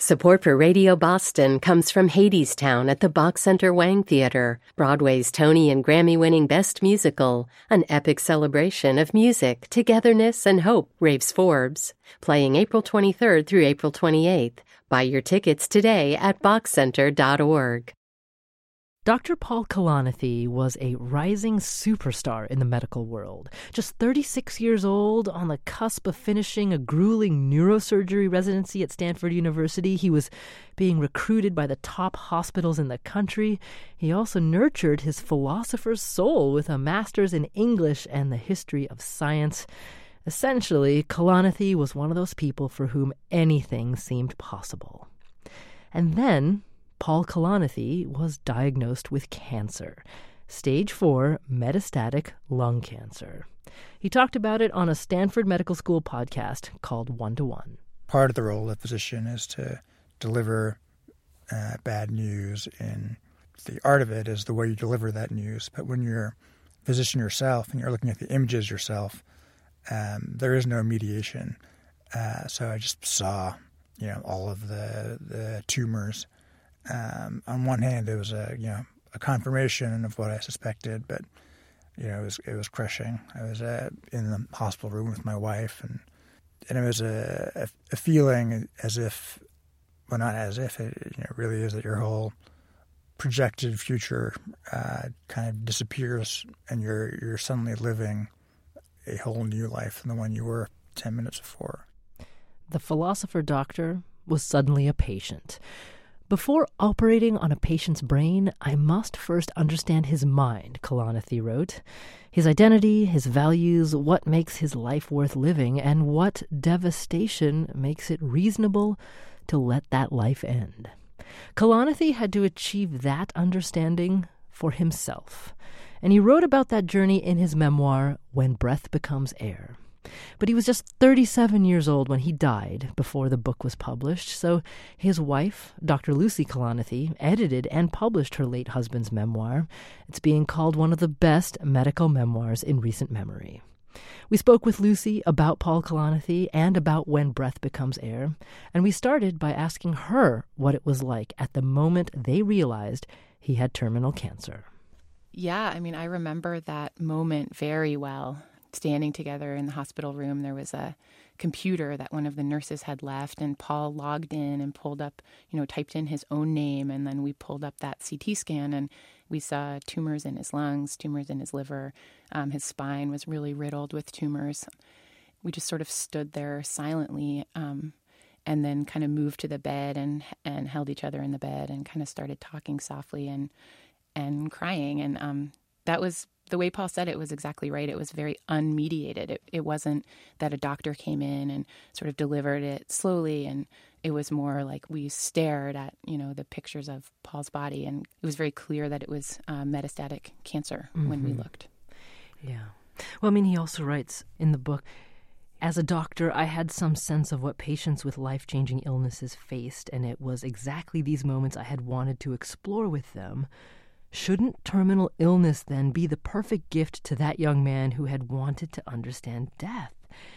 Support for Radio Boston comes from Hadestown at the Bach Center Wang Theater, Broadway's Tony and Grammy-winning Best Musical, an epic celebration of music, togetherness, and hope, raves Forbes. Playing April 23rd through April 28th. Buy your tickets today at bachcenter.org. Dr. Paul Kalanithi was a rising superstar in the medical world. Just 36 years old, on the cusp of finishing a grueling neurosurgery residency at Stanford University, he was being recruited by the top hospitals in the country. He also nurtured his philosopher's soul with a master's in English and the history of science. Essentially, Kalanithi was one of those people for whom anything seemed possible. And then Paul Kalanithi was diagnosed with cancer, stage 4 metastatic lung cancer. He talked about it on a Stanford Medical School podcast called One to One. Part of the role of the physician is to deliver bad news, and the art of it is the way you deliver that news. But when you're a physician yourself and you're looking at the images yourself, there is no mediation. So I just saw, all of the tumors. On one hand, it was a confirmation of what I suspected, but it was crushing. I was in the hospital room with my wife, and it was a feeling as if, well, not as if, it really is that your whole projected future kind of disappears, and you're suddenly living a whole new life than the one you were 10 minutes before. The philosopher doctor was suddenly a patient. Before operating on a patient's brain, I must first understand his mind, Kalanithi wrote. His identity, his values, what makes his life worth living, and what devastation makes it reasonable to let that life end. Kalanithi had to achieve that understanding for himself, and he wrote about that journey in his memoir, When Breath Becomes Air. But he was just 37 years old when he died before the book was published, so his wife, Dr. Lucy Kalanithi, edited and published her late husband's memoir. It's being called one of the best medical memoirs in recent memory. We spoke with Lucy about Paul Kalanithi and about When Breath Becomes Air, and we started by asking her what it was like at the moment they realized he had terminal cancer. Yeah, I remember that moment very well. Standing together in the hospital room, there was a computer that one of the nurses had left, and Paul logged in and pulled up, typed in his own name, and then we pulled up that CT scan, and we saw tumors in his lungs, tumors in his liver. His spine was really riddled with tumors. We just sort of stood there silently, and then kind of moved to the bed and held each other in the bed and kind of started talking softly and crying, and that was the way Paul said it was exactly right. It was very unmediated. It wasn't that a doctor came in and sort of delivered it slowly, and it was more like we stared at, the pictures of Paul's body, and it was very clear that it was metastatic cancer when we looked. Yeah. Well, he also writes in the book, as a doctor, I had some sense of what patients with life-changing illnesses faced, and it was exactly these moments I had wanted to explore with them. Shouldn't terminal illness then be the perfect gift to that young man who had wanted to understand death?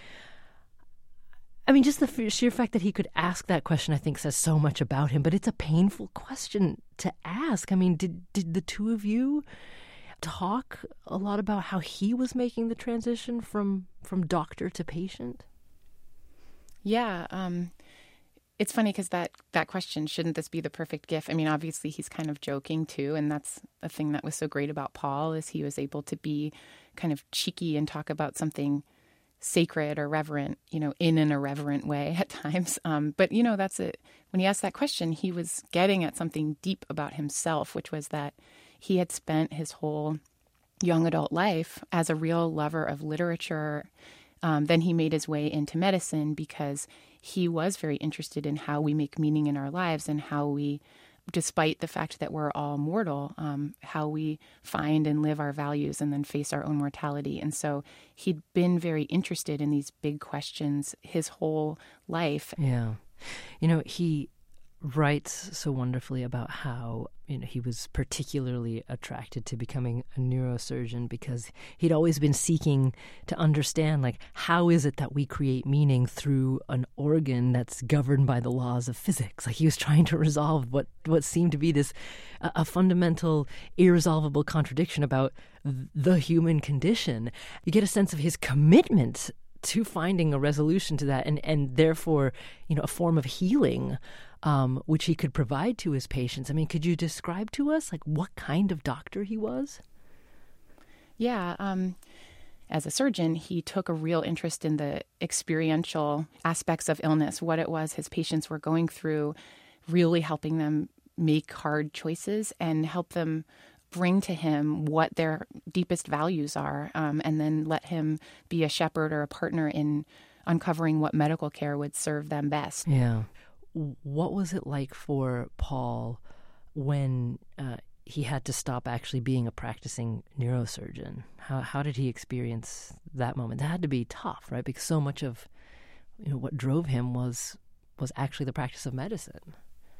Just the sheer fact that he could ask that question, I think, says so much about him, but it's a painful question to ask. Did the two of you talk a lot about how he was making the transition from doctor to patient? Yeah, it's funny because that question, shouldn't this be the perfect gift? Obviously he's kind of joking too, and that's the thing that was so great about Paul is he was able to be kind of cheeky and talk about something sacred or reverent, in an irreverent way at times. But that's it. When he asked that question, he was getting at something deep about himself, which was that he had spent his whole young adult life as a real lover of literature. Then he made his way into medicine because he was very interested in how we make meaning in our lives and how we, despite the fact that we're all mortal, how we find and live our values and then face our own mortality. And so he'd been very interested in these big questions his whole life. Yeah. He writes so wonderfully about how, he was particularly attracted to becoming a neurosurgeon because he'd always been seeking to understand, like, how is it that we create meaning through an organ that's governed by the laws of physics? Like, he was trying to resolve what seemed to be this a fundamental, irresolvable contradiction about the human condition. You get a sense of his commitment to finding a resolution to that, and therefore, a form of healing, which he could provide to his patients. I mean, could you describe to us, like, what kind of doctor he was? Yeah. As a surgeon, he took a real interest in the experiential aspects of illness, what it was his patients were going through, really helping them make hard choices and help them bring to him what their deepest values are, and then let him be a shepherd or a partner in uncovering what medical care would serve them best. Yeah. What was it like for Paul when he had to stop actually being a practicing neurosurgeon? How did he experience that moment? That had to be tough, right? Because so much of what drove him was actually the practice of medicine.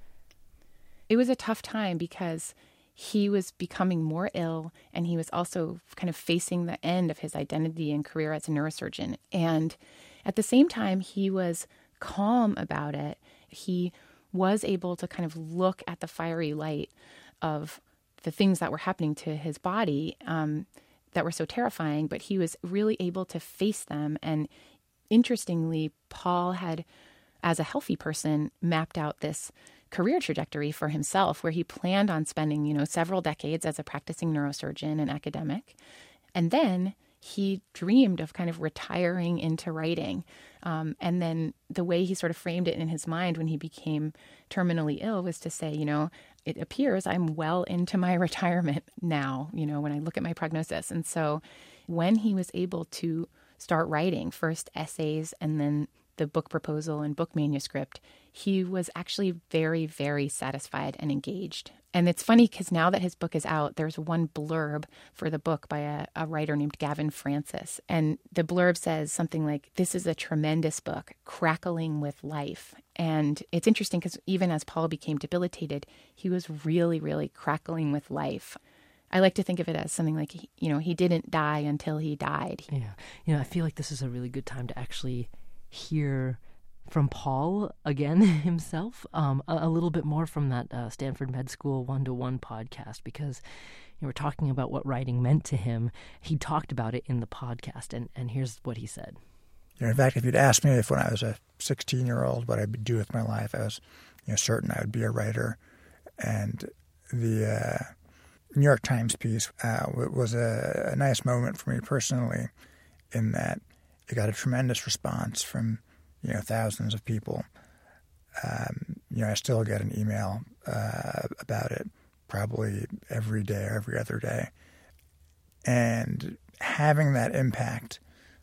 It was a tough time because he was becoming more ill, and he was also kind of facing the end of his identity and career as a neurosurgeon. And at the same time, he was calm about it. He was able to kind of look at the fiery light of the things that were happening to his body that were so terrifying, but he was really able to face them. And interestingly, Paul had, as a healthy person, mapped out this career trajectory for himself where he planned on spending, several decades as a practicing neurosurgeon and academic. And then he dreamed of kind of retiring into writing. And then the way he sort of framed it in his mind when he became terminally ill was to say, it appears I'm well into my retirement now, when I look at my prognosis. And so when he was able to start writing first essays and then the book proposal and book manuscript, he was actually very, very satisfied and engaged. And it's funny because now that his book is out, there's one blurb for the book by a writer named Gavin Francis. And the blurb says something like, "This is a tremendous book, crackling with life." And it's interesting because even as Paul became debilitated, he was really, really crackling with life. I like to think of it as something like, he didn't die until he died. Yeah. I feel like this is a really good time to actually hear from Paul again himself, a little bit more from that Stanford Med School 1-to-1 podcast, because we're talking about what writing meant to him. He talked about it in the podcast, and here's what he said. In fact, if you'd asked me if when I was a 16-year-old what I'd do with my life, I was certain I would be a writer. And the New York Times piece was a nice moment for me personally in that it got a tremendous response from thousands of people. I still get an email about it probably every day or every other day. And having that impact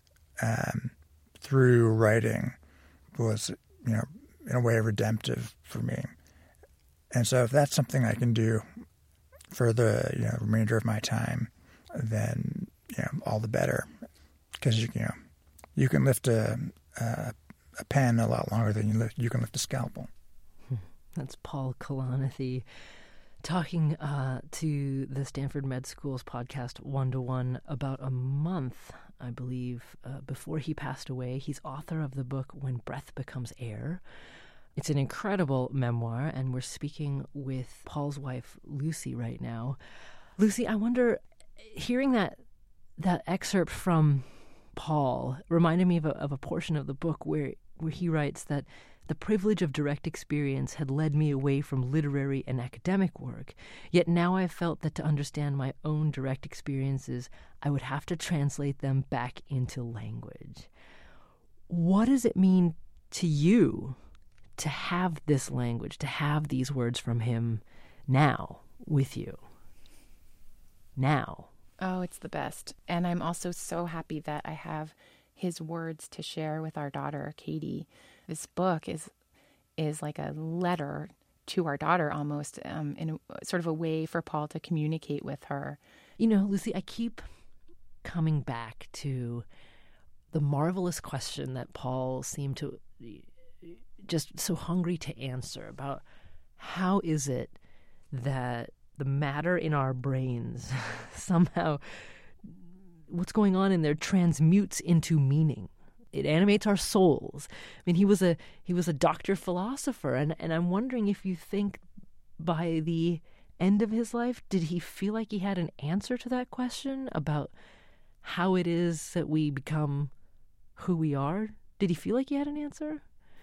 through writing was, in a way redemptive for me. And so if that's something I can do for the remainder of my time, then all the better. Because you can lift a pen a lot longer than you can lift a scalpel. That's Paul Kalanithi talking to the Stanford Med School's podcast 1-to-1 about a month, I believe, before he passed away. He's author of the book When Breath Becomes Air. It's an incredible memoir, and we're speaking with Paul's wife, Lucy, right now. Lucy, I wonder, hearing that excerpt from Paul reminded me of a portion of the book where he writes that the privilege of direct experience had led me away from literary and academic work, yet now I felt that to understand my own direct experiences, I would have to translate them back into language. What does it mean to you to have this language, to have these words from him now with you? Now. Oh, it's the best. And I'm also so happy that I have his words to share with our daughter, Katie. This book is like a letter to our daughter almost, in a sort of a way for Paul to communicate with her. Lucy, I keep coming back to the marvelous question that Paul seemed to just so hungry to answer about how is it that the matter in our brains somehow, what's going on in there transmutes into meaning? It animates our souls. I mean, he was a doctor philosopher, and I'm wondering if you think by the end of his life, did he feel like he had an answer to that question about how it is that we become who we are? Did he feel like he had an answer?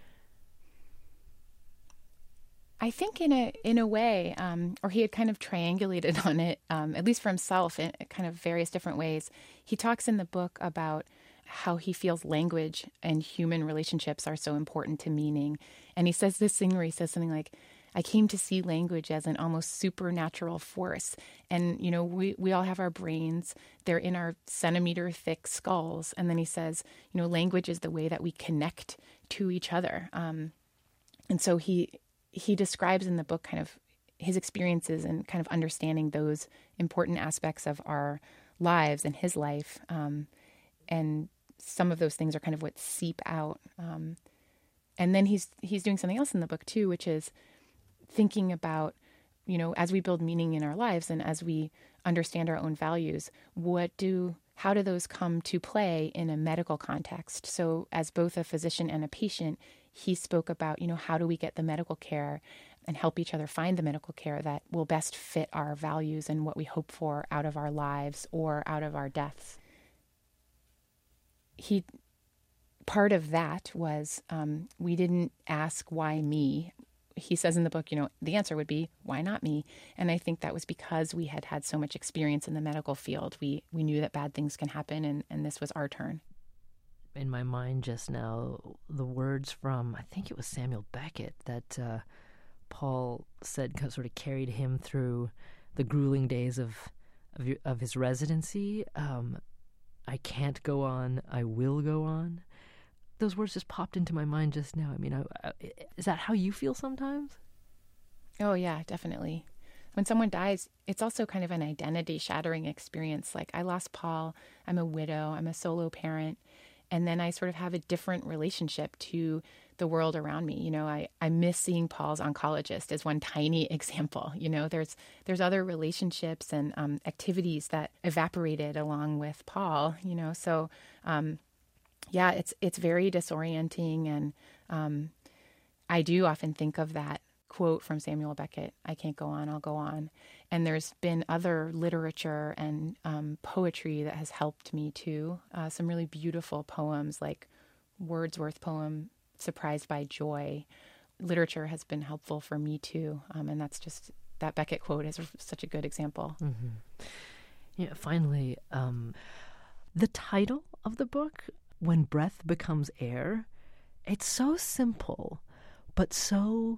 I think in a way, or he had kind of triangulated on it, at least for himself, in kind of various different ways. He talks in the book about how he feels language and human relationships are so important to meaning. And he says this thing where he says something like, I came to see language as an almost supernatural force. And, you know, we all have our brains. They're in our centimeter thick skulls. And then he says, you know, language is the way that we connect to each other. And so he describes in the book kind of his experiences and kind of understanding those important aspects of our lives and his life. And some of those things are kind of what seep out. And then he's doing something else in the book too, which is thinking about, you know, as we build meaning in our lives and as we understand our own values, how do those come to play in a medical context? So as both a physician and a patient, he spoke about, you know, how do we get the medical care and help each other find the medical care that will best fit our values and what we hope for out of our lives or out of our deaths. Part of that was we didn't ask why me. He says in the book, you know, the answer would be, why not me? And I think that was because we had had so much experience in the medical field. We knew that bad things can happen, and this was our turn. In my mind just now, the words from, I think it was Samuel Beckett, that Paul said sort of carried him through the grueling days of his residency. I can't go on, I will go on. Those words just popped into my mind just now. I mean, is that how you feel sometimes? Oh, yeah, definitely. When someone dies, it's also kind of an identity-shattering experience. Like, I lost Paul, I'm a widow, I'm a solo parent, and then I sort of have a different relationship to the world around me. You know, I miss seeing Paul's oncologist as one tiny example. You know, there's other relationships and activities that evaporated along with Paul, you know, so... yeah, it's very disorienting, and I do often think of that quote from Samuel Beckett, I can't go on, I'll go on. And there's been other literature and poetry that has helped me too. Some really beautiful poems like Wordsworth poem, Surprised by Joy. Literature has been helpful for me too, and that's just, that Beckett quote is such a good example. Mm-hmm. Yeah, finally, the title of the book, When Breath Becomes Air, it's so simple, but so,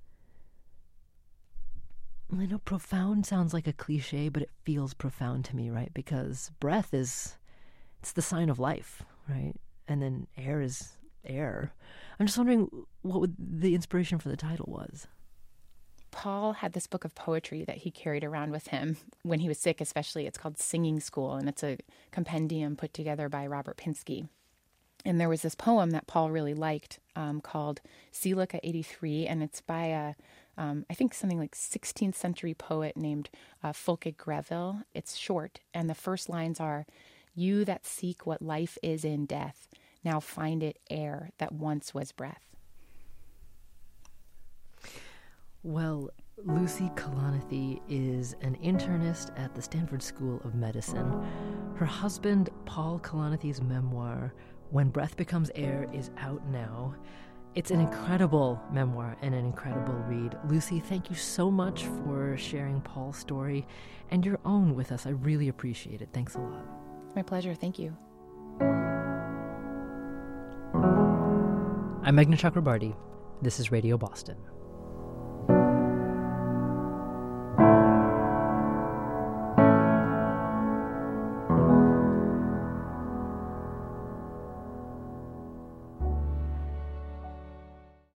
I know profound sounds like a cliche, but it feels profound to me, right? Because breath it's the sign of life, right? And then air is air. I'm just wondering what the inspiration for the title was. Paul had this book of poetry that he carried around with him when he was sick, especially. It's called Singing School, and it's a compendium put together by Robert Pinsky. And there was this poem that Paul really liked called Silica 83, and it's by I think something like 16th century poet named Fulke Greville. It's short, and the first lines are, "You that seek what life is in death, now find it air that once was breath." Well, Lucy Kalanithi is an internist at the Stanford School of Medicine. Her husband, Paul Kalanithi's memoir, When Breath Becomes Air, is out now. It's an incredible memoir and an incredible read. Lucy, thank you so much for sharing Paul's story and your own with us. I really appreciate it. Thanks a lot. My pleasure. Thank you. I'm Meghna Chakrabarty. This is Radio Boston.